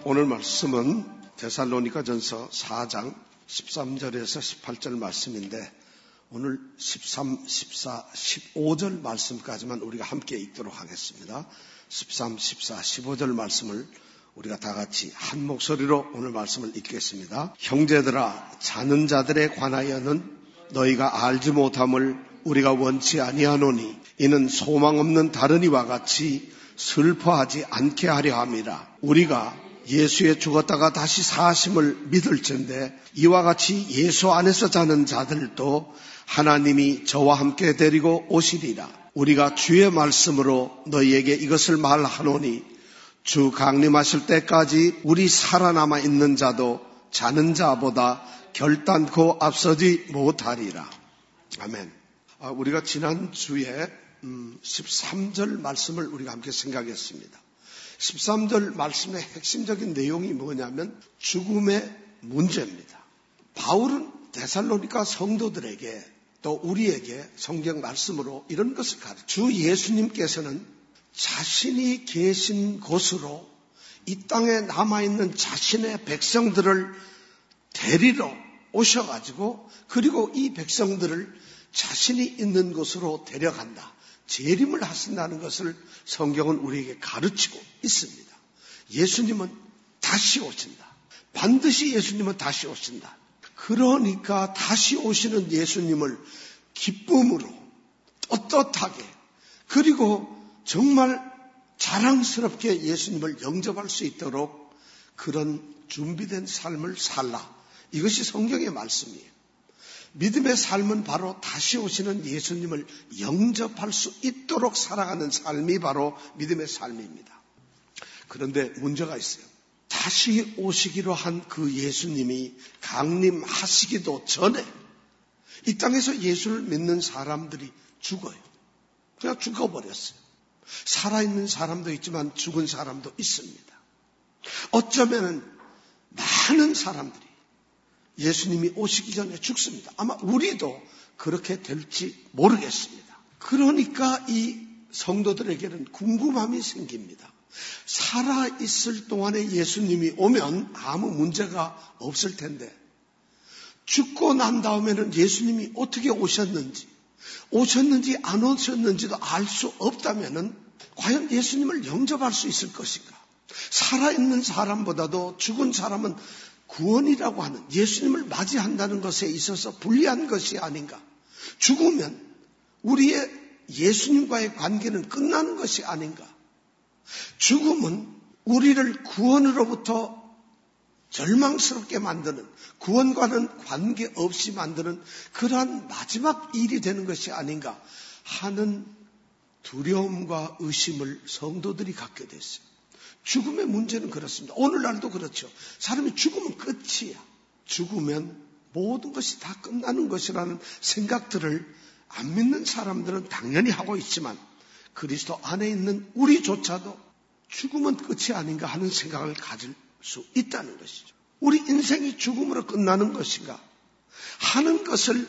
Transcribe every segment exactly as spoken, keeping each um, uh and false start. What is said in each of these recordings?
오늘 말씀은 데살로니가전서 사 장 십삼 절에서 십팔 절 말씀인데 오늘 십삼, 십사, 십오 절 말씀까지만 우리가 함께 읽도록 하겠습니다. 십삼, 십사, 십오 절 말씀을 우리가 다 같이 한 목소리로 오늘 말씀을 읽겠습니다. 형제들아, 자는 자들에 관하여는 너희가 알지 못함을 우리가 원치 아니하노니 이는 소망 없는 다른 이와 같이 슬퍼하지 않게 하려 함이라. 우리가 예수에 죽었다가 다시 사심을 믿을진데 이와 같이 예수 안에서 자는 자들도 하나님이 저와 함께 데리고 오시리라. 우리가 주의 말씀으로 너희에게 이것을 말하노니 주 강림하실 때까지 우리 살아남아 있는 자도 자는 자보다 결단코 앞서지 못하리라. 아멘. 아, 우리가 지난주에 음, 십삼 절 말씀을 우리가 함께 생각했습니다. 십삼 절 말씀의 핵심적인 내용이 뭐냐면 죽음의 문제입니다. 바울은 데살로니가 성도들에게 또 우리에게 성경 말씀으로 이런 것을 가르쳐. 주 예수님께서는 자신이 계신 곳으로 이 땅에 남아있는 자신의 백성들을 데리러 오셔가지고 그리고 이 백성들을 자신이 있는 곳으로 데려간다. 재림을 하신다는 것을 성경은 우리에게 가르치고 있습니다. 예수님은 다시 오신다. 반드시 예수님은 다시 오신다. 그러니까 다시 오시는 예수님을 기쁨으로 떳떳하게 그리고 정말 자랑스럽게 예수님을 영접할 수 있도록 그런 준비된 삶을 살라. 이것이 성경의 말씀이에요. 믿음의 삶은 바로 다시 오시는 예수님을 영접할 수 있도록 살아가는 삶이 바로 믿음의 삶입니다. 그런데 문제가 있어요. 다시 오시기로 한 그 예수님이 강림하시기도 전에 이 땅에서 예수를 믿는 사람들이 죽어요. 그냥 죽어버렸어요. 살아있는 사람도 있지만 죽은 사람도 있습니다. 어쩌면 많은 사람들이 예수님이 오시기 전에 죽습니다. 아마 우리도 그렇게 될지 모르겠습니다. 그러니까 이 성도들에게는 궁금함이 생깁니다. 살아있을 동안에 예수님이 오면 아무 문제가 없을 텐데 죽고 난 다음에는 예수님이 어떻게 오셨는지 오셨는지 안 오셨는지도 알 수 없다면은 과연 예수님을 영접할 수 있을 것인가? 살아있는 사람보다도 죽은 사람은 구원이라고 하는 예수님을 맞이한다는 것에 있어서 불리한 것이 아닌가? 죽으면 우리의 예수님과의 관계는 끝나는 것이 아닌가? 죽음은 우리를 구원으로부터 절망스럽게 만드는 구원과는 관계없이 만드는 그러한 마지막 일이 되는 것이 아닌가 하는 두려움과 의심을 성도들이 갖게 됐어요. 죽음의 문제는 그렇습니다. 오늘날도 그렇죠. 사람이 죽으면 끝이야. 죽으면 모든 것이 다 끝나는 것이라는 생각들을 안 믿는 사람들은 당연히 하고 있지만 그리스도 안에 있는 우리조차도 죽으면 끝이 아닌가 하는 생각을 가질 수 있다는 것이죠. 우리 인생이 죽음으로 끝나는 것인가 하는 것을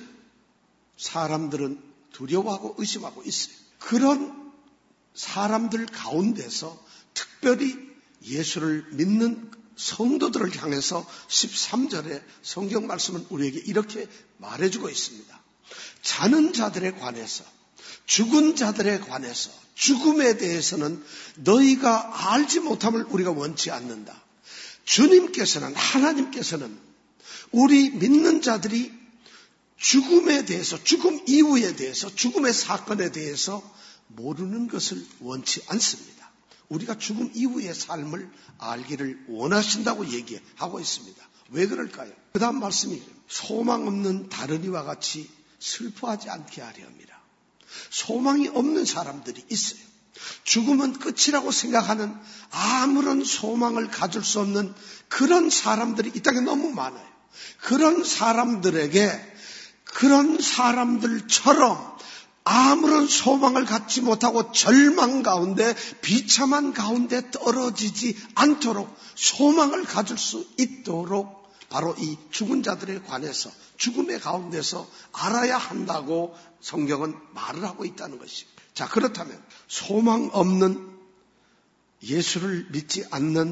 사람들은 두려워하고 의심하고 있어요. 그런 사람들 가운데서 특별히 예수를 믿는 성도들을 향해서 십삼 절의 성경 말씀은 우리에게 이렇게 말해주고 있습니다. 자는 자들에 관해서 죽은 자들에 관해서 죽음에 대해서는 너희가 알지 못함을 우리가 원치 않는다. 주님께서는 하나님께서는 우리 믿는 자들이 죽음에 대해서 죽음 이후에 대해서 죽음의 사건에 대해서 모르는 것을 원치 않습니다. 우리가 죽음 이후의 삶을 알기를 원하신다고 얘기하고 있습니다. 왜 그럴까요? 그 다음 말씀이 소망 없는 다른 이와 같이 슬퍼하지 않게 하려 함이라. 소망이 없는 사람들이 있어요. 죽음은 끝이라고 생각하는 아무런 소망을 가질 수 없는 그런 사람들이 이 땅에 너무 많아요. 그런 사람들에게 그런 사람들처럼 아무런 소망을 갖지 못하고 절망 가운데 비참한 가운데 떨어지지 않도록 소망을 가질 수 있도록 바로 이 죽은 자들에 관해서 죽음의 가운데서 알아야 한다고 성경은 말을 하고 있다는 것입니다. 자, 그렇다면 소망 없는 예수를 믿지 않는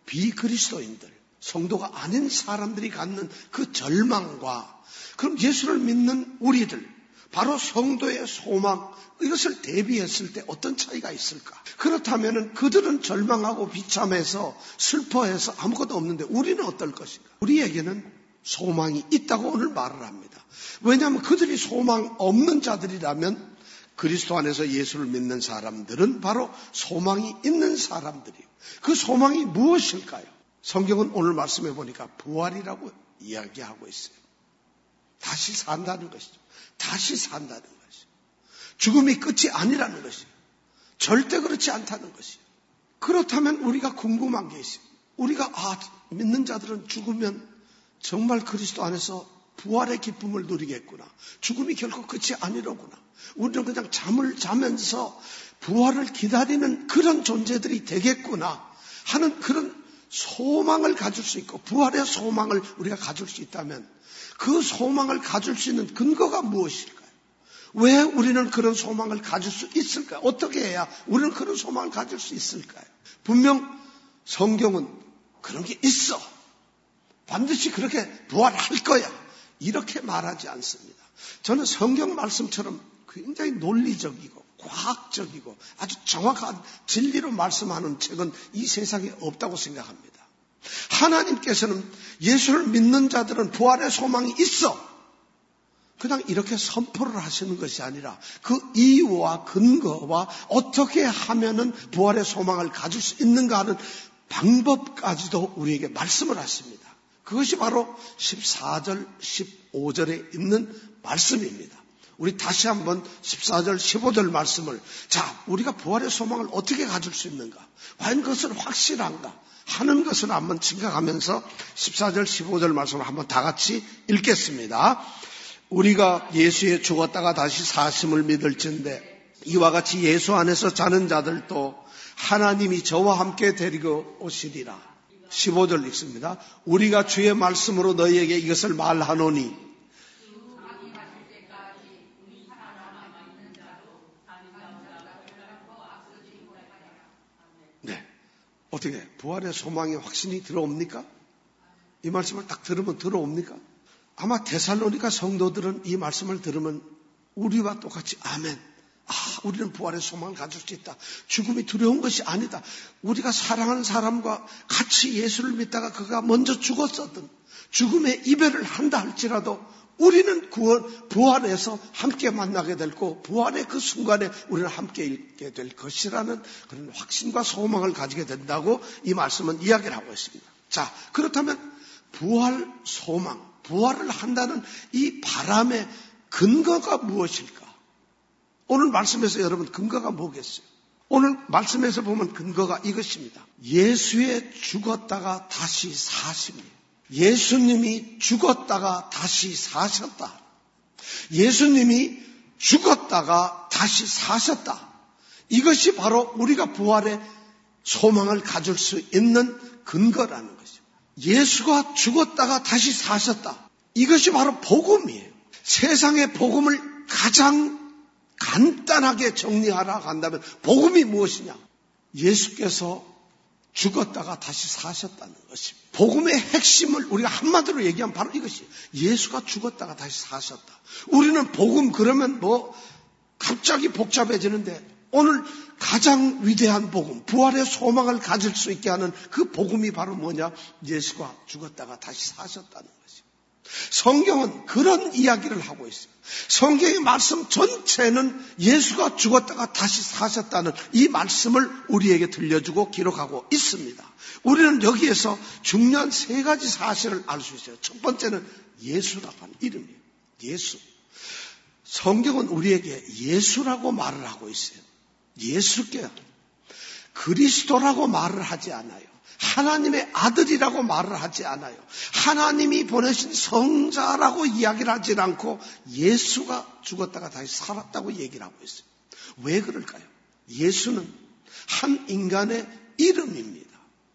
비그리스도인들, 성도가 아닌 사람들이 갖는 그 절망과 그럼 예수를 믿는 우리들, 바로 성도의 소망, 이것을 대비했을 때 어떤 차이가 있을까? 그렇다면 그들은 절망하고 비참해서 슬퍼해서 아무것도 없는데 우리는 어떨 것인가? 우리에게는 소망이 있다고 오늘 말을 합니다. 왜냐하면 그들이 소망 없는 자들이라면 그리스도 안에서 예수를 믿는 사람들은 바로 소망이 있는 사람들이에요. 그 소망이 무엇일까요? 성경은 오늘 말씀해 보니까 부활이라고 이야기하고 있어요. 다시 산다는 것이죠. 다시 산다는 것이죠. 죽음이 끝이 아니라는 것이에요. 절대 그렇지 않다는 것이에요. 그렇다면 우리가 궁금한 게 있어요. 우리가 아 믿는 자들은 죽으면 정말 그리스도 안에서 부활의 기쁨을 누리겠구나. 죽음이 결코 끝이 아니로구나. 우리는 그냥 잠을 자면서 부활을 기다리는 그런 존재들이 되겠구나 하는 그런 소망을 가질 수 있고 부활의 소망을 우리가 가질 수 있다면 그 소망을 가질 수 있는 근거가 무엇일까요? 왜 우리는 그런 소망을 가질 수 있을까요? 어떻게 해야 우리는 그런 소망을 가질 수 있을까요? 분명 성경은 그런 게 있어. 반드시 그렇게 부활할 거야. 이렇게 말하지 않습니다. 저는 성경 말씀처럼 굉장히 논리적이고 과학적이고 아주 정확한 진리로 말씀하는 책은 이 세상에 없다고 생각합니다. 하나님께서는 예수를 믿는 자들은 부활의 소망이 있어. 그냥 이렇게 선포를 하시는 것이 아니라 그 이유와 근거와 어떻게 하면은 부활의 소망을 가질 수 있는가 하는 방법까지도 우리에게 말씀을 하십니다. 그것이 바로 십사 절, 십오 절에 있는 말씀입니다. 우리 다시 한번 십사 절, 십오 절 말씀을 자, 우리가 부활의 소망을 어떻게 가질 수 있는가? 과연 그것은 확실한가? 하는 것을 한번 생각하면서 십사 절, 십오 절 말씀을 한번 다 같이 읽겠습니다. 우리가 예수에 죽었다가 다시 사심을 믿을진대 이와 같이 예수 안에서 자는 자들도 하나님이 저와 함께 데리고 오시리라. 십오 절 읽습니다. 우리가 주의 말씀으로 너희에게 이것을 말하노니 네, 어떻게 부활의 소망의 확신이 들어옵니까? 이 말씀을 딱 들으면 들어옵니까? 아마 데살로니가 성도들은 이 말씀을 들으면 우리와 똑같이 아멘. 아, 우리는 부활의 소망을 가질 수 있다. 죽음이 두려운 것이 아니다. 우리가 사랑하는 사람과 같이 예수를 믿다가 그가 먼저 죽었었던 죽음의 이별을 한다 할지라도 우리는 구원, 부활해서 함께 만나게 되고 부활의 그 순간에 우리는 함께 있게 될 것이라는 그런 확신과 소망을 가지게 된다고 이 말씀은 이야기를 하고 있습니다. 자, 그렇다면 부활 소망, 부활을 한다는 이 바람의 근거가 무엇일까? 오늘 말씀에서 여러분 근거가 뭐겠어요? 오늘 말씀에서 보면 근거가 이것입니다. 예수의 죽었다가 다시 사십니다. 예수님이 죽었다가 다시 사셨다. 예수님이 죽었다가 다시 사셨다. 이것이 바로 우리가 부활의 소망을 가질 수 있는 근거라는 것입니다. 예수가 죽었다가 다시 사셨다. 이것이 바로 복음이에요. 세상의 복음을 가장 간단하게 정리하라고 한다면 복음이 무엇이냐? 예수께서 죽었다가 다시 사셨다는 것입니다. 복음의 핵심을 우리가 한마디로 얘기하면 바로 이것이에요. 예수가 죽었다가 다시 사셨다. 우리는 복음 그러면 뭐 갑자기 복잡해지는데 오늘 가장 위대한 복음, 부활의 소망을 가질 수 있게 하는 그 복음이 바로 뭐냐? 예수가 죽었다가 다시 사셨다는 것입니다. 성경은 그런 이야기를 하고 있어요. 성경의 말씀 전체는 예수가 죽었다가 다시 사셨다는 이 말씀을 우리에게 들려주고 기록하고 있습니다. 우리는 여기에서 중요한 세 가지 사실을 알 수 있어요. 첫 번째는 예수라고 하는 이름이에요. 예수. 성경은 우리에게 예수라고 말을 하고 있어요. 예수께 그리스도라고 말을 하지 않아요. 하나님의 아들이라고 말을 하지 않아요. 하나님이 보내신 성자라고 이야기를 하지 않고 예수가 죽었다가 다시 살았다고 얘기를 하고 있어요. 왜 그럴까요? 예수는 한 인간의 이름입니다.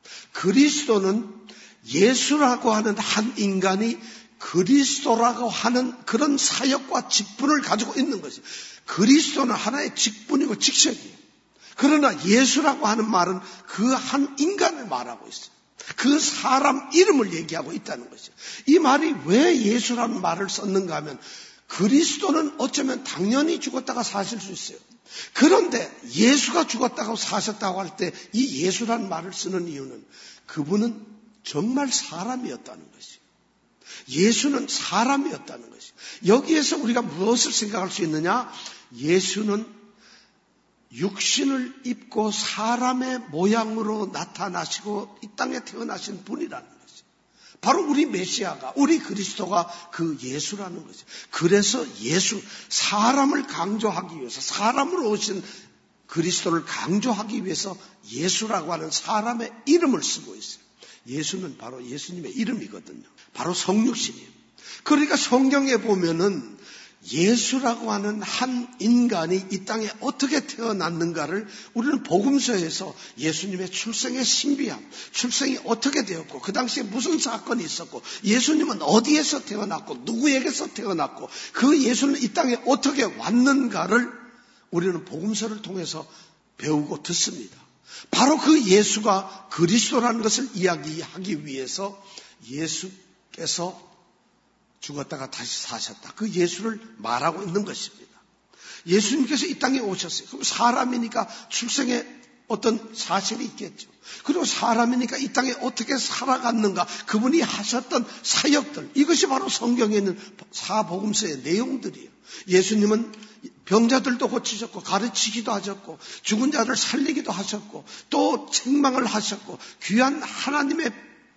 그리스도는 예수라고 하는 한 인간이 그리스도라고 하는 그런 사역과 직분을 가지고 있는 것이에요. 그리스도는 하나의 직분이고 직책이에요. 그러나 예수라고 하는 말은 그 한 인간을 말하고 있어요. 그 사람 이름을 얘기하고 있다는 것이죠. 이 말이 왜 예수라는 말을 썼는가 하면 그리스도는 어쩌면 당연히 죽었다가 사실 수 있어요. 그런데 예수가 죽었다고 사셨다고 할 때 이 예수라는 말을 쓰는 이유는 그분은 정말 사람이었다는 것이에요. 예수는 사람이었다는 것이에요. 여기에서 우리가 무엇을 생각할 수 있느냐? 예수는 육신을 입고 사람의 모양으로 나타나시고 이 땅에 태어나신 분이라는 것이에요. 바로 우리 메시아가, 우리 그리스도가 그 예수라는 것이에요. 그래서 예수, 사람을 강조하기 위해서, 사람으로 오신 그리스도를 강조하기 위해서 예수라고 하는 사람의 이름을 쓰고 있어요. 예수는 바로 예수님의 이름이거든요. 바로 성육신이에요. 그러니까 성경에 보면은 예수라고 하는 한 인간이 이 땅에 어떻게 태어났는가를 우리는 복음서에서 예수님의 출생의 신비함, 출생이 어떻게 되었고 그 당시에 무슨 사건이 있었고 예수님은 어디에서 태어났고 누구에게서 태어났고 그 예수는 이 땅에 어떻게 왔는가를 우리는 복음서를 통해서 배우고 듣습니다. 바로 그 예수가 그리스도라는 것을 이야기하기 위해서 예수께서 죽었다가 다시 사셨다. 그 예수를 말하고 있는 것입니다. 예수님께서 이 땅에 오셨어요. 그럼 사람이니까 출생에 어떤 사실이 있겠죠. 그리고 사람이니까 이 땅에 어떻게 살아갔는가, 그분이 하셨던 사역들, 이것이 바로 성경에 있는 사복음서의 내용들이에요. 예수님은 병자들도 고치셨고 가르치기도 하셨고 죽은 자를 살리기도 하셨고 또 책망을 하셨고 귀한 하나님의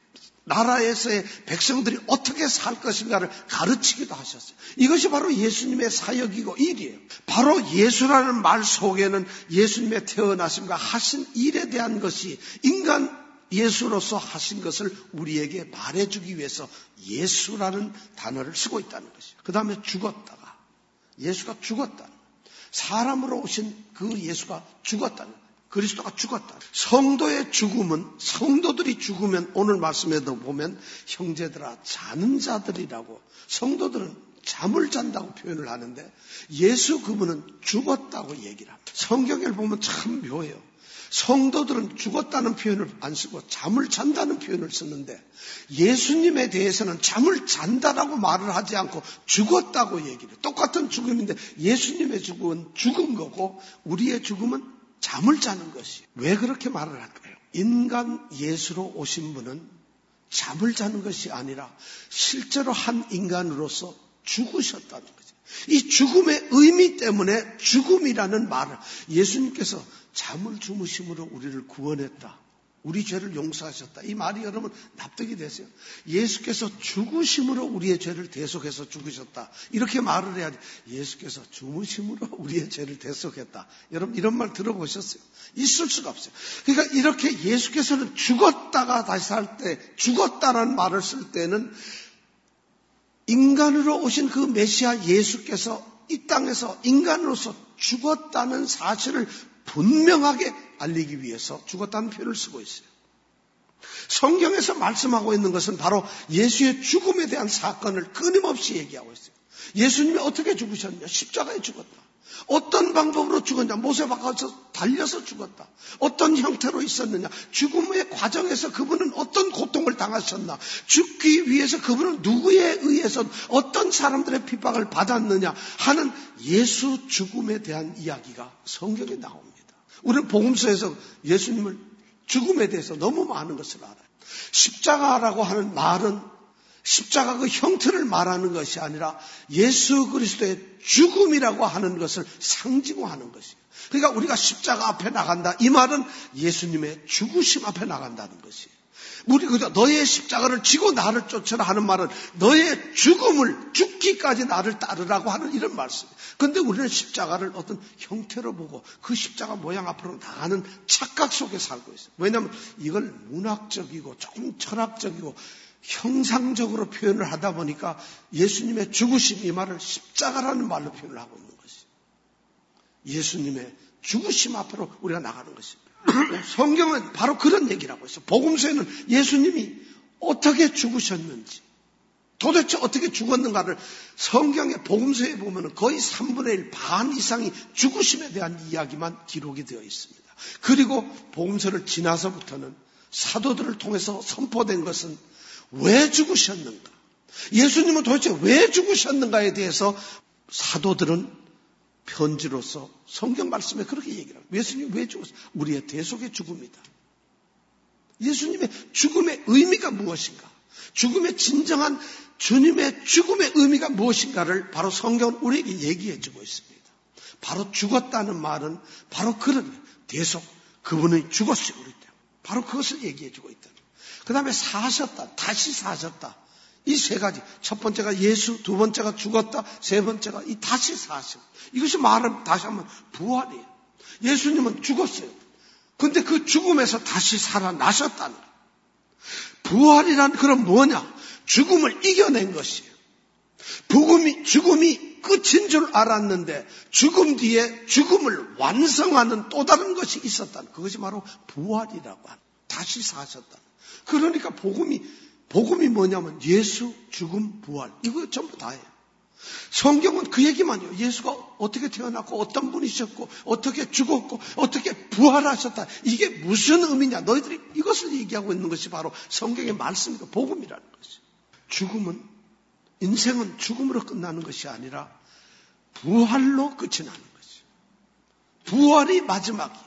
나라에서의 백성들이 어떻게 살 것인가를 가르치기도 하셨어요. 이것이 바로 예수님의 사역이고 일이에요. 바로 예수라는 말 속에는 예수님의 태어나심과 하신 일에 대한 것이 인간 예수로서 하신 것을 우리에게 말해주기 위해서 예수라는 단어를 쓰고 있다는 것이에요. 그 다음에 죽었다가 예수가 죽었다. 사람으로 오신 그 예수가 죽었다는 거예요. 그리스도가 죽었다. 성도의 죽음은, 성도들이 죽으면 오늘 말씀에도 보면 형제들아 자는 자들이라고, 성도들은 잠을 잔다고 표현을 하는데 예수 그분은 죽었다고 얘기를 합니다. 성경을 보면 참 묘해요. 성도들은 죽었다는 표현을 안 쓰고 잠을 잔다는 표현을 쓰는데 예수님에 대해서는 잠을 잔다라고 말을 하지 않고 죽었다고 얘기를 해요. 똑같은 죽음인데 예수님의 죽음은 죽은 거고 우리의 죽음은 잠을 자는 것이. 왜 그렇게 말을 할까요? 인간 예수로 오신 분은 잠을 자는 것이 아니라 실제로 한 인간으로서 죽으셨다는 거죠. 이 죽음의 의미 때문에 죽음이라는 말을 예수님께서 잠을 주무심으로 우리를 구원했다. 우리 죄를 용서하셨다. 이 말이 여러분 납득이 되세요? 예수께서 죽으심으로 우리의 죄를 대속해서 죽으셨다. 이렇게 말을 해야지. 예수께서 주무심으로 우리의 죄를 대속했다. 여러분 이런 말 들어보셨어요? 있을 수가 없어요. 그러니까 이렇게 예수께서는 죽었다가 다시 살 때, 죽었다라는 말을 쓸 때는 인간으로 오신 그 메시아 예수께서 이 땅에서 인간으로서 죽었다는 사실을 분명하게 알리기 위해서 죽었다는 표현을 쓰고 있어요. 성경에서 말씀하고 있는 것은 바로 예수의 죽음에 대한 사건을 끊임없이 얘기하고 있어요. 예수님이 어떻게 죽으셨냐? 십자가에 죽었다. 어떤 방법으로 죽었냐? 모세바가서 달려서 죽었다. 어떤 형태로 있었느냐? 죽음의 과정에서 그분은 어떤 고통을 당하셨나? 죽기 위해서 그분은 누구에 의해서 어떤 사람들의 핍박을 받았느냐 하는 예수 죽음에 대한 이야기가 성경에 나옵니다. 우리는 복음서에서 예수님을 죽음에 대해서 너무 많은 것을 알아요. 십자가라고 하는 말은 십자가 그 형태를 말하는 것이 아니라 예수 그리스도의 죽음이라고 하는 것을 상징화하는 것이에요. 그러니까 우리가 십자가 앞에 나간다. 이 말은 예수님의 죽으심 앞에 나간다는 것이에요. 우리 그저 너의 십자가를 지고 나를 쫓으라 하는 말은 너의 죽음을 죽기까지 나를 따르라고 하는 이런 말씀이에요. 그런데 우리는 십자가를 어떤 형태로 보고 그 십자가 모양 앞으로 나가는 착각 속에 살고 있어요. 왜냐하면 이걸 문학적이고 조금 철학적이고 형상적으로 표현을 하다 보니까 예수님의 죽으심 이 말을 십자가라는 말로 표현을 하고 있는 것이에요. 예수님의 죽으심 앞으로 우리가 나가는 것입니다. 성경은 바로 그런 얘기를 하고 있어요. 복음서에는 예수님이 어떻게 죽으셨는지, 도대체 어떻게 죽었는가를 성경의 복음서에 보면 거의 삼분의 일 반 이상이 죽으심에 대한 이야기만 기록이 되어 있습니다. 그리고 복음서를 지나서부터는 사도들을 통해서 선포된 것은 왜 죽으셨는가? 예수님은 도대체 왜 죽으셨는가에 대해서 사도들은 편지로서 성경 말씀에 그렇게 얘기를 합니다. 예수님이 왜 죽었어요? 우리의 대속의 죽음이다. 예수님의 죽음의 의미가 무엇인가? 죽음의 진정한 주님의 죽음의 의미가 무엇인가를 바로 성경은 우리에게 얘기해 주고 있습니다. 바로 죽었다는 말은 바로 그런 대속, 그분이 죽었어요. 우리 때문에. 바로 그것을 얘기해 주고 있다. 그 다음에 사셨다, 다시 사셨다. 이 세 가지. 첫 번째가 예수, 두 번째가 죽었다, 세 번째가 이 다시 사셨다. 이것이 말은 다시 한번 부활이에요. 예수님은 죽었어요. 근데 그 죽음에서 다시 살아나셨다는 거예요. 부활이란 그런 뭐냐? 죽음을 이겨낸 것이에요. 죽음이, 죽음이 끝인 줄 알았는데 죽음 뒤에 죽음을 완성하는 또 다른 것이 있었다는, 그것이 바로 부활이라고 하는, 다시 사셨다. 그러니까 복음이 복음이 뭐냐면 예수, 죽음, 부활, 이거 전부 다예요. 성경은 그 얘기만 해요. 예수가 어떻게 태어났고 어떤 분이셨고 어떻게 죽었고 어떻게 부활하셨다. 이게 무슨 의미냐? 너희들이 이것을 얘기하고 있는 것이 바로 성경의 말씀이고 복음이라는 것이에요. 죽음은, 인생은 죽음으로 끝나는 것이 아니라 부활로 끝이 나는 것이에요. 부활이 마지막이에요.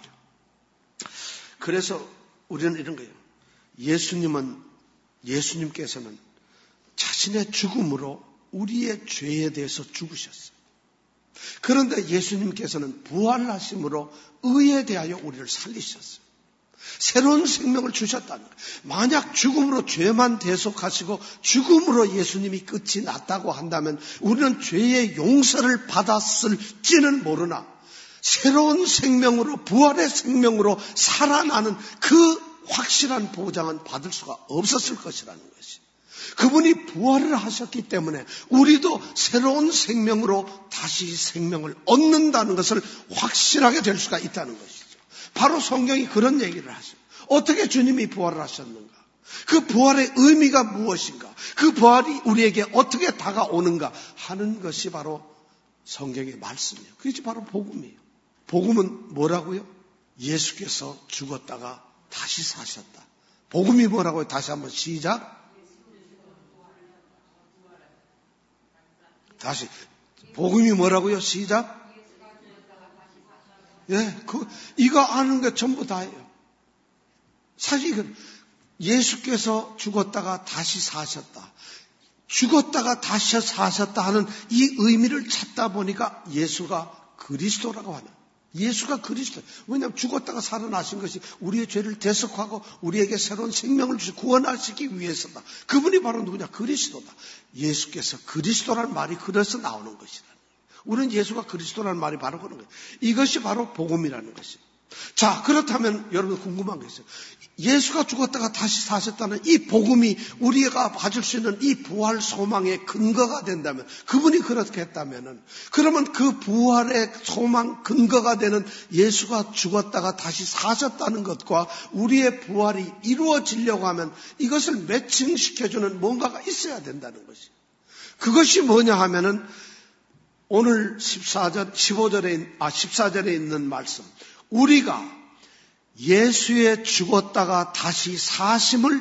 그래서 우리는 이런 거예요. 예수님은, 예수님께서는 자신의 죽음으로 우리의 죄에 대해서 죽으셨어요. 그런데 예수님께서는 부활하심으로 의에 대하여 우리를 살리셨어요. 새로운 생명을 주셨다는 거예요. 만약 죽음으로 죄만 대속하시고 죽음으로 예수님이 끝이 났다고 한다면 우리는 죄의 용서를 받았을지는 모르나 새로운 생명으로, 부활의 생명으로 살아나는 그 확실한 보장은 받을 수가 없었을 것이라는 것이. 그분이 부활을 하셨기 때문에 우리도 새로운 생명으로 다시 생명을 얻는다는 것을 확실하게 될 수가 있다는 것이죠. 바로 성경이 그런 얘기를 하죠. 어떻게 주님이 부활을 하셨는가? 그 부활의 의미가 무엇인가? 그 부활이 우리에게 어떻게 다가오는가 하는 것이 바로 성경의 말씀이에요. 그것이 바로 복음이에요. 복음은 뭐라고요? 예수께서 죽었다가 다시 사셨다. 복음이 뭐라고요? 다시 한번 시작. 다시. 복음이 뭐라고요? 시작. 예, 그, 이거 아는 게 전부 다예요. 사실 이건 예수께서 죽었다가 다시 사셨다. 죽었다가 다시 사셨다 하는 이 의미를 찾다 보니까 예수가 그리스도라고 하는. 예수가 그리스도. 왜냐하면 죽었다가 살아나신 것이 우리의 죄를 대속하고 우리에게 새로운 생명을 주시 구원하시기 위해서다. 그분이 바로 누구냐? 그리스도다. 예수께서 그리스도라는 말이 그래서 나오는 것이다. 우리는 예수가 그리스도라는 말이 바로 그런 거예요. 이것이 바로 복음이라는 것이에요. 자, 그렇다면 여러분 궁금한 게 있어요. 예수가 죽었다가 다시 사셨다는 이 복음이 우리가 가질 수 있는 이 부활 소망의 근거가 된다면, 그분이 그렇게 했다면은, 그러면 그 부활의 소망 근거가 되는 예수가 죽었다가 다시 사셨다는 것과 우리의 부활이 이루어지려고 하면 이것을 매칭시켜주는 뭔가가 있어야 된다는 것이에요. 그것이 뭐냐 하면은 오늘 십사 절, 십오 절에, 아, 십사 절에 있는 말씀. 우리가 예수의 죽었다가 다시 사심을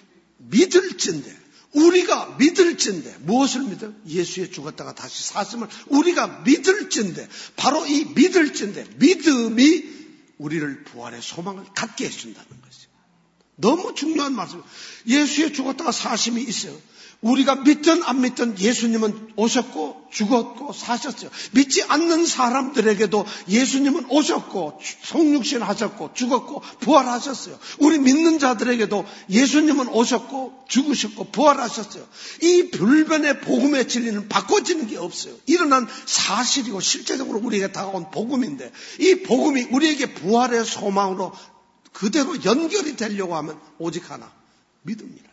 믿을진데, 우리가 믿을진데, 무엇을 믿어요? 예수의 죽었다가 다시 사심을 우리가 믿을진데, 바로 이 믿을진데, 믿음이 우리를 부활의 소망을 갖게 해준다는 것이에요. 너무 중요한 말씀이에요. 예수의 죽었다가 사심이 있어요. 우리가 믿든 안 믿든 예수님은 오셨고 죽었고 사셨어요. 믿지 않는 사람들에게도 예수님은 오셨고 성육신 하셨고 죽었고 부활하셨어요. 우리 믿는 자들에게도 예수님은 오셨고 죽으셨고 부활하셨어요. 이 불변의 복음의 진리는 바꿔지는 게 없어요. 일어난 사실이고 실제적으로 우리에게 다가온 복음인데, 이 복음이 우리에게 부활의 소망으로 그대로 연결이 되려고 하면 오직 하나, 믿음이라.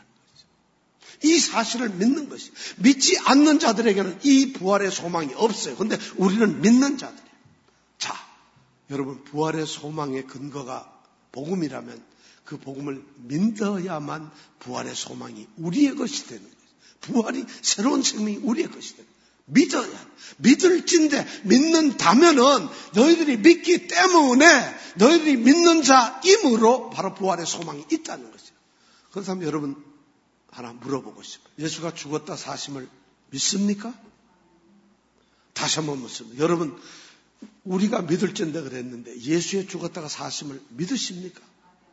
이 사실을 믿는 것이. 믿지 않는 자들에게는 이 부활의 소망이 없어요. 그런데 우리는 믿는 자들이에요. 자, 여러분, 부활의 소망의 근거가 복음이라면 그 복음을 믿어야만 부활의 소망이 우리의 것이 되는 거예요. 부활이, 새로운 생명이 우리의 것이 되는 거예요. 믿어야. 믿을진데 믿는다면은 너희들이 믿기 때문에 너희들이 믿는 자임으로 바로 부활의 소망이 있다는 거죠. 그렇다면 여러분 하나 물어보고 싶어요. 예수가 죽었다 사심을 믿습니까? 다시 한번 묻습니다. 여러분 우리가 믿을진데 그랬는데 예수의 죽었다가 사심을 믿으십니까?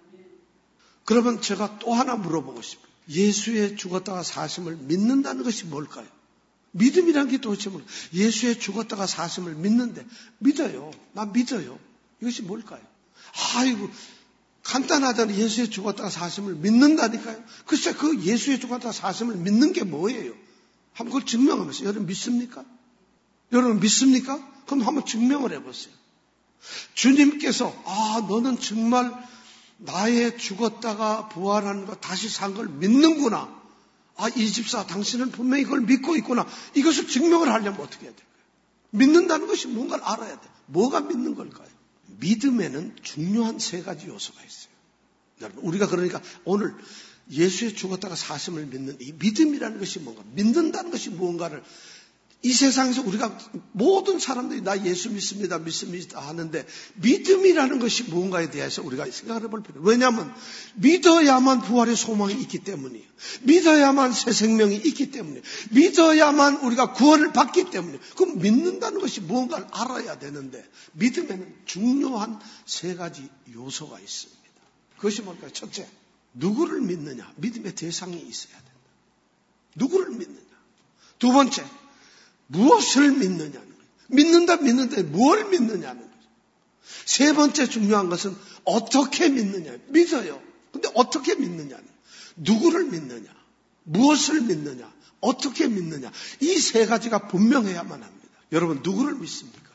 그러면 제가 또 하나 물어보고 싶어요. 예수의 죽었다가 사심을 믿는다는 것이 뭘까요? 믿음이란 게 도대체 뭘까요? 예수의 죽었다가 사심을 믿는데 믿어요. 나 믿어요. 이것이 뭘까요? 아이고 간단하잖아요. 예수의 죽었다가 사심을 믿는다니까요. 글쎄 그 예수의 죽었다가 사심을 믿는 게 뭐예요? 한번 그걸 증명하면서 여러분 믿습니까? 여러분 믿습니까? 그럼 한번 증명을 해보세요. 주님께서 아 너는 정말 나의 죽었다가 부활하는 거 다시 산 걸 믿는구나. 아, 이 집사 당신은 분명히 그걸 믿고 있구나. 이것을 증명을 하려면 어떻게 해야 될까요? 믿는다는 것이 뭔가를 알아야 돼요. 뭐가 믿는 걸까요? 믿음에는 중요한 세 가지 요소가 있어요. 여러분 우리가 그러니까 오늘 예수의 죽었다가 사심을 믿는 이 믿음이라는 것이 뭔가 믿는다는 것이 뭔가를 이 세상에서 우리가 모든 사람들이 나 예수 믿습니다, 믿습니다 하는데 믿음이라는 것이 무언가에 대해서 우리가 생각을 해볼 필요해요. 왜냐하면 믿어야만 부활의 소망이 있기 때문이에요. 믿어야만 새 생명이 있기 때문이에요. 믿어야만 우리가 구원을 받기 때문이에요. 그럼 믿는다는 것이 무언가를 알아야 되는데 믿음에는 중요한 세 가지 요소가 있습니다. 그것이 뭘까요? 첫째, 누구를 믿느냐? 믿음의 대상이 있어야 된다. 누구를 믿느냐? 두 번째, 무엇을 믿느냐는 거예요. 믿는다 믿는데 뭘 믿느냐는 거예요. 세 번째 중요한 것은 어떻게 믿느냐. 믿어요. 근데 어떻게 믿느냐는 거예요. 누구를 믿느냐. 무엇을 믿느냐. 어떻게 믿느냐. 이 세 가지가 분명해야만 합니다. 여러분 누구를 믿습니까?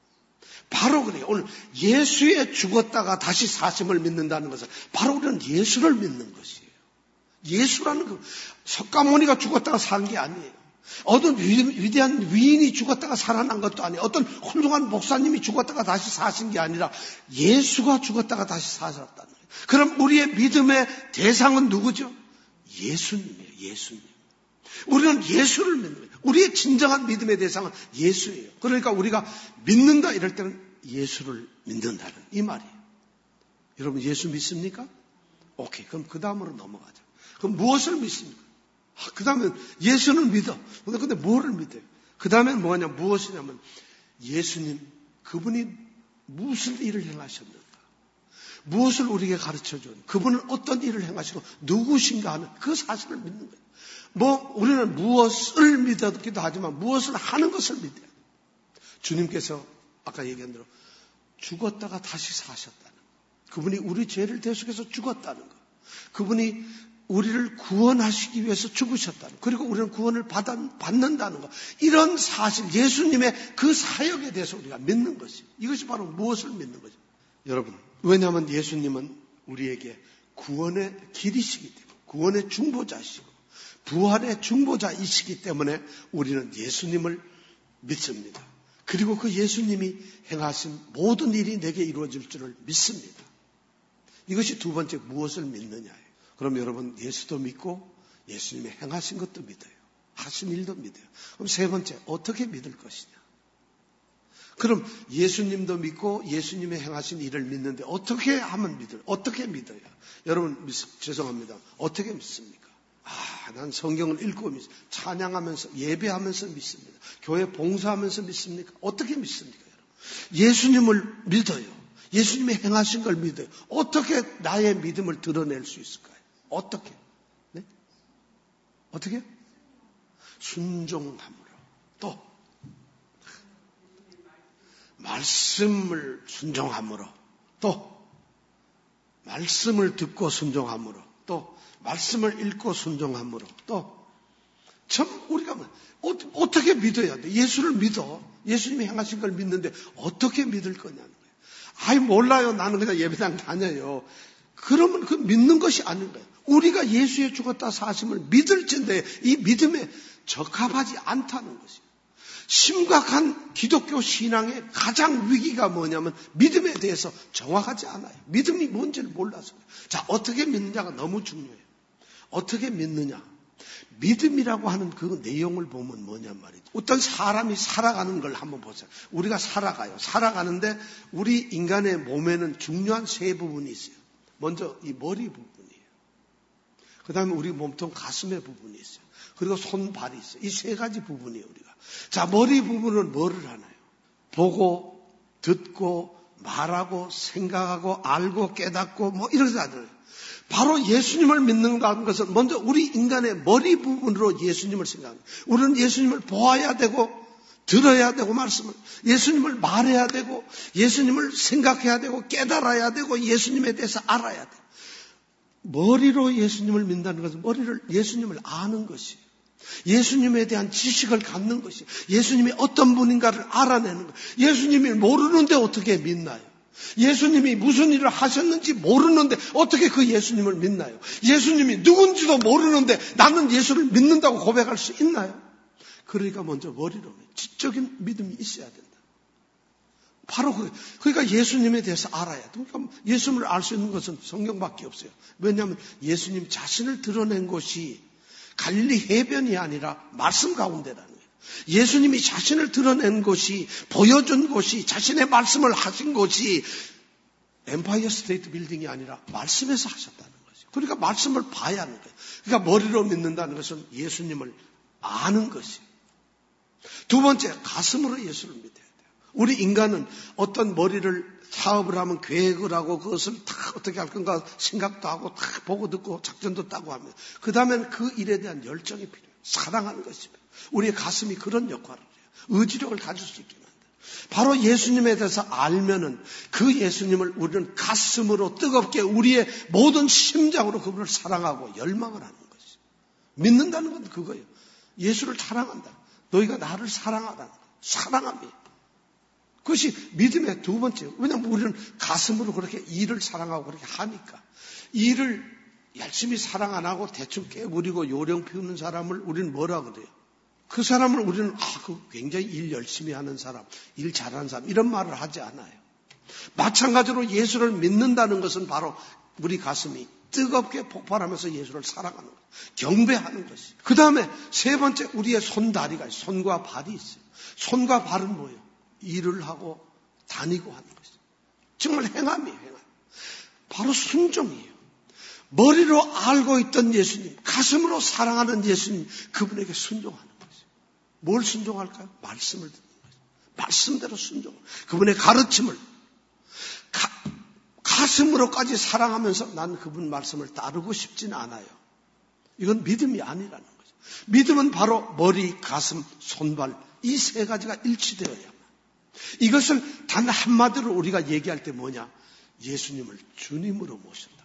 바로 그래요. 오늘 예수의 죽었다가 다시 사심을 믿는다는 것은 바로 우리는 예수를 믿는 것이에요. 예수라는 그 석가모니가 죽었다가 산 게 아니에요. 어떤 위대한 위인이 죽었다가 살아난 것도 아니에요. 어떤 훌륭한 목사님이 죽었다가 다시 사신 게 아니라 예수가 죽었다가 다시 사셨다는 거예요. 그럼 우리의 믿음의 대상은 누구죠? 예수님이에요. 예수님. 우리는 예수를 믿는 거예요. 우리의 진정한 믿음의 대상은 예수예요. 그러니까 우리가 믿는다 이럴 때는 예수를 믿는다는 이 말이에요. 여러분 예수 믿습니까? 오케이. 그럼 그 다음으로 넘어가자. 그럼 무엇을 믿습니까? 아, 그 다음에 예수는 믿어. 근데 뭐를 믿어요? 그 다음엔 뭐냐? 무엇이냐면 예수님 그분이 무슨 일을 행하셨는가? 무엇을 우리에게 가르쳐준? 그분은 어떤 일을 행하시고 누구신가 하는 그 사실을 믿는 거예요. 뭐 우리는 무엇을 믿기도 하지만 무엇을 하는 것을 믿어야 돼요. 주님께서 아까 얘기한 대로 죽었다가 다시 사셨다는 거. 그분이 우리 죄를 대속해서 죽었다는 거. 그분이 우리를 구원하시기 위해서 죽으셨다는 거. 그리고 우리는 구원을 받아, 받는다는 거. 이런 사실, 예수님의 그 사역에 대해서 우리가 믿는 것이. 이것이 바로 무엇을 믿는 거죠. 여러분, 왜냐하면 예수님은 우리에게 구원의 길이시기 때문에, 구원의 중보자시고, 부활의 중보자이시기 때문에 우리는 예수님을 믿습니다. 그리고 그 예수님이 행하신 모든 일이 내게 이루어질 줄을 믿습니다. 이것이 두 번째 무엇을 믿느냐예요. 그럼 여러분 예수도 믿고 예수님의 행하신 것도 믿어요. 하신 일도 믿어요. 그럼 세 번째 어떻게 믿을 것이냐. 그럼 예수님도 믿고 예수님의 행하신 일을 믿는데 어떻게 하면 믿어요? 어떻게 믿어요? 여러분 죄송합니다. 어떻게 믿습니까? 아, 난 성경을 읽고 믿습니다. 찬양하면서 예배하면서 믿습니다. 교회 봉사하면서 믿습니까? 어떻게 믿습니까? 여러분? 예수님을 믿어요. 예수님이 행하신 걸 믿어요. 어떻게 나의 믿음을 드러낼 수 있을까요? 어떻게? 네? 어떻게? 순종함으로. 또 말씀을 순종함으로. 또 말씀을 듣고 순종함으로. 또 말씀을 읽고 순종함으로. 또 참 우리가 뭐, 어, 어떻게 믿어야 돼? 예수를 믿어. 예수님이 행하신 걸 믿는데 어떻게 믿을 거냐는 거예요. 아이 몰라요. 나는 그냥 예배당 다녀요. 그러면 그 믿는 것이 아닌 거예요. 우리가 예수의 죽었다 사심을 믿을진데 이 믿음에 적합하지 않다는 것이에요. 심각한 기독교 신앙의 가장 위기가 뭐냐면 믿음에 대해서 정확하지 않아요. 믿음이 뭔지를 몰라서. 자, 어떻게 믿느냐가 너무 중요해요. 어떻게 믿느냐. 믿음이라고 하는 그 내용을 보면 뭐냔 말이죠. 어떤 사람이 살아가는 걸 한번 보세요. 우리가 살아가요. 살아가는데 우리 인간의 몸에는 중요한 세 부분이 있어요. 먼저 이 머리 부분이에요. 그 다음에 우리 몸통 가슴의 부분이 있어요. 그리고 손, 발이 있어요. 이 세 가지 부분이에요, 우리가. 자, 머리 부분은 뭐를 하나요? 보고, 듣고, 말하고, 생각하고, 알고, 깨닫고, 뭐 이런 것들. 바로 예수님을 믿는다는 것은 먼저 우리 인간의 머리 부분으로 예수님을 생각합니다. 우리는 예수님을 보아야 되고, 들어야 되고, 말씀을. 예수님을 말해야 되고, 예수님을 생각해야 되고, 깨달아야 되고, 예수님에 대해서 알아야 돼요. 머리로 예수님을 믿는다는 것은 머리를, 예수님을 아는 것이에요. 예수님에 대한 지식을 갖는 것이, 예수님이 어떤 분인가를 알아내는 것. 예수님이 모르는데 어떻게 믿나요? 예수님이 무슨 일을 하셨는지 모르는데 어떻게 그 예수님을 믿나요? 예수님이 누군지도 모르는데 나는 예수를 믿는다고 고백할 수 있나요? 그러니까 먼저 머리로 지적인 믿음이 있어야 된다. 바로 그, 그러니까 예수님에 대해서 알아야 돼. 그러니까 예수님을 알 수 있는 것은 성경밖에 없어요. 왜냐하면 예수님 자신을 드러낸 곳이 갈릴리 해변이 아니라 말씀 가운데라는 거예요. 예수님이 자신을 드러낸 곳이, 보여준 곳이, 자신의 말씀을 하신 곳이 엠파이어 스테이트 빌딩이 아니라 말씀에서 하셨다는 거죠. 그러니까 말씀을 봐야 하는 거예요. 그러니까 머리로 믿는다는 것은 예수님을 아는 것이에요. 두 번째, 가슴으로 예수를 믿어야 돼요. 우리 인간은 어떤 머리를 사업을 하면 계획을 하고 그것을 다 어떻게 할 건가 생각도 하고 다 보고 듣고 작전도 따고 하면 그 다음에는 그 일에 대한 열정이 필요해요. 사랑하는 것입니다. 우리의 가슴이 그런 역할을 해요. 의지력을 가질 수 있게 만들어요. 바로 예수님에 대해서 알면은 그 예수님을 우리는 가슴으로 뜨겁게 우리의 모든 심장으로 그분을 사랑하고 열망을 하는 것이죠. 믿는다는 건 그거예요. 예수를 사랑한다. 너희가 나를 사랑하라. 사랑합니다. 그것이 믿음의 두 번째예요. 왜냐하면 우리는 가슴으로 그렇게 일을 사랑하고 그렇게 하니까. 일을 열심히 사랑 안 하고 대충 깨부리고 요령 피우는 사람을 우리는 뭐라 그래요? 그 사람을 우리는 아, 그 굉장히 일 열심히 하는 사람, 일 잘하는 사람 이런 말을 하지 않아요. 마찬가지로 예수를 믿는다는 것은 바로 우리 가슴이 뜨겁게 폭발하면서 예수를 사랑하는 것, 경배하는 것이. 그 다음에 세 번째 우리의 손다리가 있어요. 손과 발이 있어요. 손과 발은 뭐예요? 일을 하고 다니고 하는 것이죠. 정말 행함이에요. 행함. 바로 순종이에요. 머리로 알고 있던 예수님, 가슴으로 사랑하는 예수님, 그분에게 순종하는 것이죠. 뭘 순종할까요? 말씀을 듣는 거죠. 말씀대로 순종. 그분의 가르침을 가, 가슴으로까지 사랑하면서 난 그분 말씀을 따르고 싶지는 않아요. 이건 믿음이 아니라는 거죠. 믿음은 바로 머리, 가슴, 손발 이 세 가지가 일치되어야. 이것을 단 한마디로 우리가 얘기할 때 뭐냐? 예수님을 주님으로 모신다.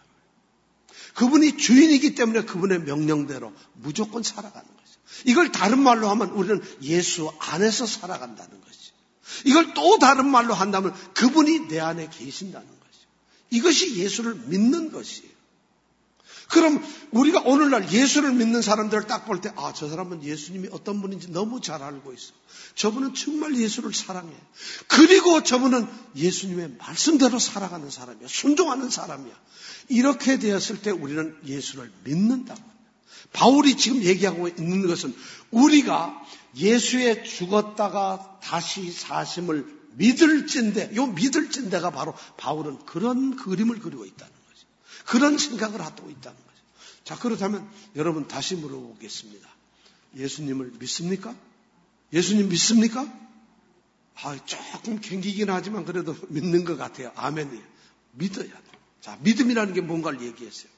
그분이 주인이기 때문에 그분의 명령대로 무조건 살아가는 거죠. 이걸 다른 말로 하면 우리는 예수 안에서 살아간다는 거죠. 이걸 또 다른 말로 한다면 그분이 내 안에 계신다는 거죠. 이것이 예수를 믿는 것이에요. 그럼 우리가 오늘날 예수를 믿는 사람들을 딱 볼 때 아, 저 사람은 예수님이 어떤 분인지 너무 잘 알고 있어. 저분은 정말 예수를 사랑해. 그리고 저분은 예수님의 말씀대로 살아가는 사람이야. 순종하는 사람이야. 이렇게 되었을 때 우리는 예수를 믿는다고. 바울이 지금 얘기하고 있는 것은 우리가 예수의 죽었다가 다시 사심을 믿을진데, 요 믿을진데가 바로 바울은 그런 그림을 그리고 있다는 거죠. 그런 생각을 하고 있다는 거죠. 자, 그렇다면 여러분 다시 물어보겠습니다. 예수님을 믿습니까? 예수님 믿습니까? 아, 조금 갱기긴 하지만 그래도 믿는 것 같아요. 아멘이에요. 믿어야 돼요. 자, 믿음이라는 게 뭔가를 얘기했어요.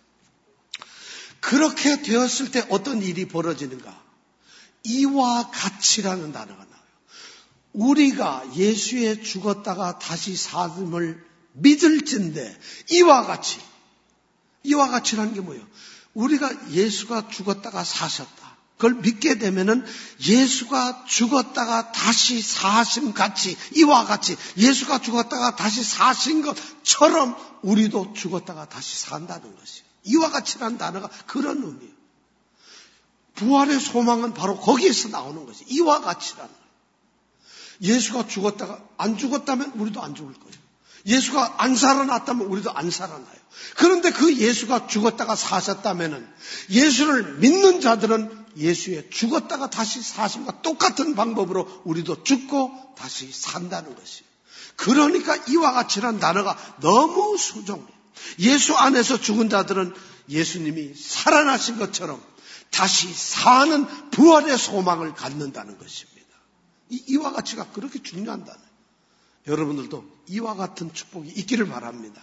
그렇게 되었을 때 어떤 일이 벌어지는가? 이와 같이라는 단어가 나와요. 우리가 예수의 죽었다가 다시 사심을 믿을진데 이와 같이. 이와 같이라는 게 뭐예요? 우리가 예수가 죽었다가 사셨다. 그걸 믿게 되면은 예수가 죽었다가 다시 사심 같이, 이와 같이 예수가 죽었다가 다시 사신 것처럼 우리도 죽었다가 다시 산다는 것이에요. 이와 같이라는 단어가 그런 의미예요. 부활의 소망은 바로 거기에서 나오는 것이에요. 이와 같이라는 거예요. 예수가 죽었다가 안 죽었다면 우리도 안 죽을 거예요. 예수가 안 살아났다면 우리도 안 살아나요. 그런데 그 예수가 죽었다가 사셨다면은 예수를 믿는 자들은 예수의 죽었다가 다시 사심과 똑같은 방법으로 우리도 죽고 다시 산다는 것이에요. 그러니까 이와 같이란 단어가 너무 수종해요. 예수 안에서 죽은 자들은 예수님이 살아나신 것처럼 다시 사는 부활의 소망을 갖는다는 것입니다. 이, 이와 같이가 그렇게 중요한 단어예요. 여러분들도 이와 같은 축복이 있기를 바랍니다.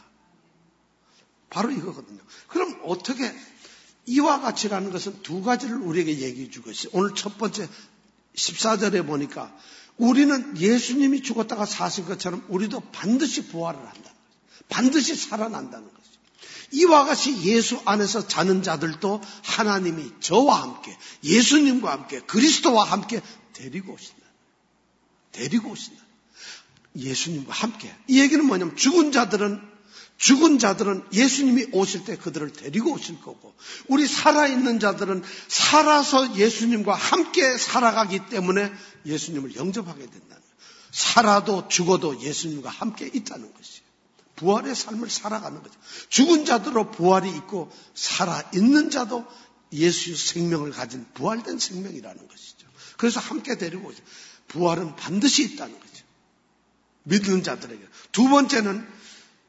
바로 이거거든요. 그럼 어떻게 이와 같이라는 것은 두 가지를 우리에게 얘기해 주고 있어요. 오늘 첫 번째 십사 절에 보니까 우리는 예수님이 죽었다가 사신 것처럼 우리도 반드시 부활을 한다는 거죠. 반드시 살아난다는 거죠. 이와 같이 예수 안에서 자는 자들도 하나님이 저와 함께 예수님과 함께 그리스도와 함께 데리고 오신다. 데리고 오신다. 예수님과 함께. 이 얘기는 뭐냐면 죽은 자들은 죽은 자들은 예수님이 오실 때 그들을 데리고 오실 거고 우리 살아있는 자들은 살아서 예수님과 함께 살아가기 때문에 예수님을 영접하게 된다는 거예요. 살아도 죽어도 예수님과 함께 있다는 것이에요. 부활의 삶을 살아가는 거죠. 죽은 자들로 부활이 있고 살아있는 자도 예수의 생명을 가진 부활된 생명이라는 것이죠. 그래서 함께 데리고 오죠. 부활은 반드시 있다는 거죠. 믿는 자들에게. 두 번째는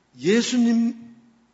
예수님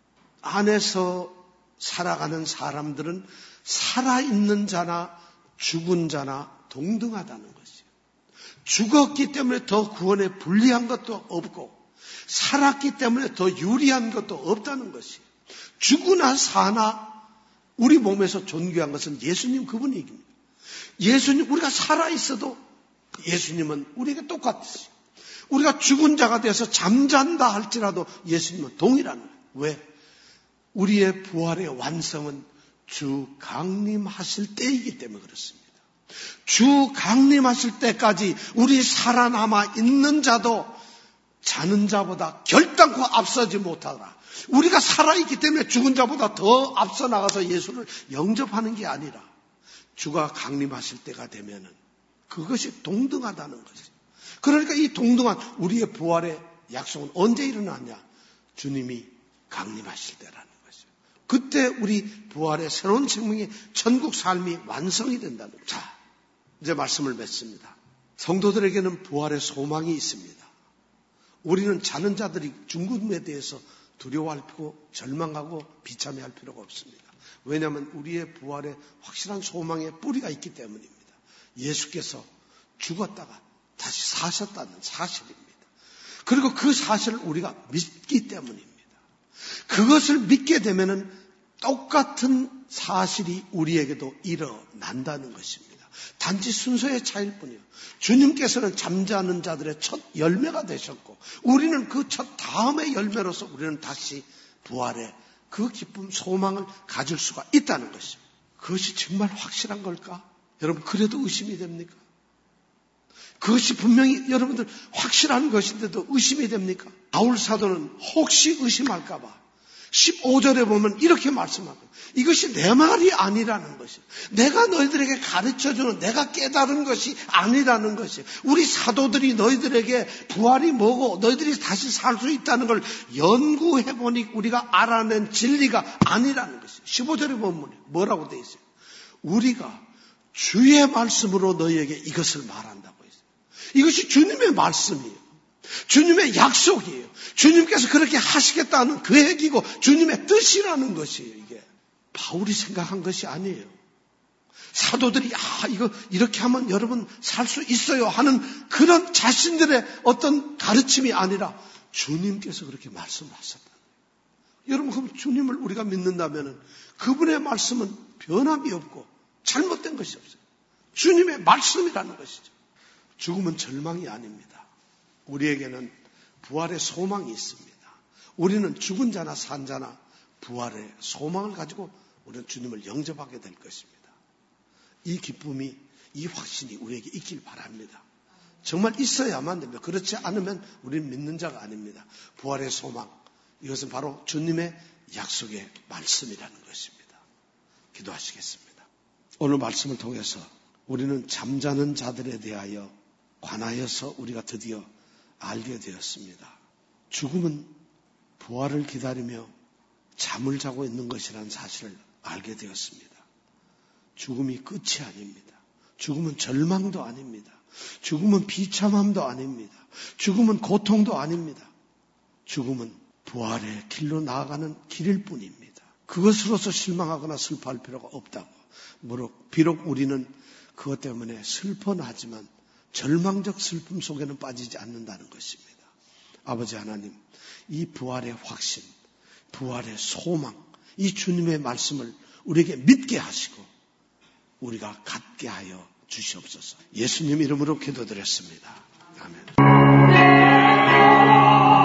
안에서 살아가는 사람들은 살아있는 자나 죽은 자나 동등하다는 것이에요. 죽었기 때문에 더 구원에 불리한 것도 없고 살았기 때문에 더 유리한 것도 없다는 것이에요. 죽으나 사나 우리 몸에서 존귀한 것은 예수님 그분이 이깁니다. 예수님 우리가 살아있어도 예수님은 우리에게 똑같으세요. 우리가 죽은 자가 돼서 잠잔다 할지라도 예수님은 동일한 거예요. 왜? 우리의 부활의 완성은 주 강림하실 때이기 때문에 그렇습니다. 주 강림하실 때까지 우리 살아남아 있는 자도 자는 자보다 결단코 앞서지 못하더라. 우리가 살아있기 때문에 죽은 자보다 더 앞서 나가서 예수를 영접하는 게 아니라 주가 강림하실 때가 되면은 그것이 동등하다는 것이죠. 그러니까 이 동등한 우리의 부활의 약속은 언제 일어나냐? 주님이 강림하실 때라는 것이죠. 그때 우리 부활의 새로운 생명의 천국 삶이 완성이 된다는 거죠. 자, 이제 말씀을 맺습니다. 성도들에게는 부활의 소망이 있습니다. 우리는 자는 자들이 죽음에 대해서 두려워하고 절망하고 비참해할 필요가 없습니다. 왜냐하면 우리의 부활에 확실한 소망의 뿌리가 있기 때문입니다. 예수께서 죽었다가 다시 사셨다는 사실입니다. 그리고 그 사실을 우리가 믿기 때문입니다. 그것을 믿게 되면은 똑같은 사실이 우리에게도 일어난다는 것입니다. 단지 순서의 차이일 뿐이에요. 주님께서는 잠자는 자들의 첫 열매가 되셨고 우리는 그 첫 다음의 열매로서 우리는 다시 부활의 그 기쁨, 소망을 가질 수가 있다는 것입니다. 그것이 정말 확실한 걸까? 여러분 그래도 의심이 됩니까? 그것이 분명히 여러분들 확실한 것인데도 의심이 됩니까? 바울 사도는 혹시 의심할까 봐 십오 절에 보면 이렇게 말씀하고 이것이 내 말이 아니라는 것이에요. 내가 너희들에게 가르쳐주는 내가 깨달은 것이 아니라는 것이에요. 우리 사도들이 너희들에게 부활이 뭐고 너희들이 다시 살 수 있다는 걸 연구해보니 우리가 알아낸 진리가 아니라는 것이에요. 십오 절에 보면 뭐라고 되어 있어요? 우리가 주의 말씀으로 너희에게 이것을 말한다고 했어요. 이것이 주님의 말씀이에요. 주님의 약속이에요. 주님께서 그렇게 하시겠다는 계획이고 주님의 뜻이라는 것이에요. 이게 바울이 생각한 것이 아니에요. 사도들이 아 이거 이렇게 하면 여러분 살 수 있어요 하는 그런 자신들의 어떤 가르침이 아니라 주님께서 그렇게 말씀하셨다. 여러분 그럼 주님을 우리가 믿는다면 그분의 말씀은 변함이 없고 잘못된 것이 없어요. 주님의 말씀이라는 것이죠. 죽음은 절망이 아닙니다. 우리에게는 부활의 소망이 있습니다. 우리는 죽은 자나 산 자나 부활의 소망을 가지고 우리는 주님을 영접하게 될 것입니다. 이 기쁨이, 이 확신이 우리에게 있길 바랍니다. 정말 있어야만 됩니다. 그렇지 않으면 우리는 믿는 자가 아닙니다. 부활의 소망, 이것은 바로 주님의 약속의 말씀이라는 것입니다. 기도하시겠습니다. 오늘 말씀을 통해서 우리는 잠자는 자들에 대하여 관하여서 우리가 드디어 알게 되었습니다. 죽음은 부활을 기다리며 잠을 자고 있는 것이라는 사실을 알게 되었습니다. 죽음이 끝이 아닙니다. 죽음은 절망도 아닙니다. 죽음은 비참함도 아닙니다. 죽음은 고통도 아닙니다. 죽음은 부활의 길로 나아가는 길일 뿐입니다. 그것으로서 실망하거나 슬퍼할 필요가 없다고. 비록 우리는 그것 때문에 슬퍼는 하지만 절망적 슬픔 속에는 빠지지 않는다는 것입니다. 아버지 하나님, 이 부활의 확신, 부활의 소망, 이 주님의 말씀을 우리에게 믿게 하시고 우리가 갖게 하여 주시옵소서. 예수님 이름으로 기도드렸습니다. 아멘.